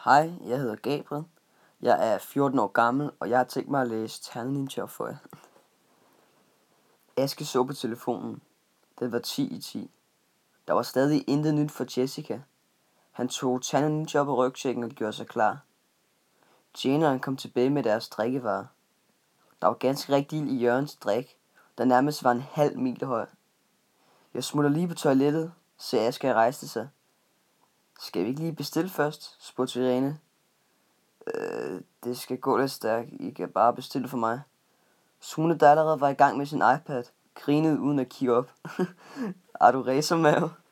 Hej, jeg hedder Gabriel. Jeg er 14 år gammel, og jeg har tænkt mig at læse Ternet op for jer. Aske så på telefonen. Det var 10:10. Der var stadig intet nyt for Jessica. Han tog Ternet op af rygsækken og gjorde sig klar. Tjeneren kom tilbage med deres drikkevarer. Der var ganske rigtig ild i Jørgens drik, der nærmest var en halv mil høj. Jeg smutter lige på toilettet, sagde Aske og rejste sig. Skal vi ikke lige bestille først? Spurgte Irene. Det skal gå lidt stærkt. I kan bare bestille for mig. Sune, der allerede var i gang med sin iPad, grinede uden at kigge op. Har du racermave?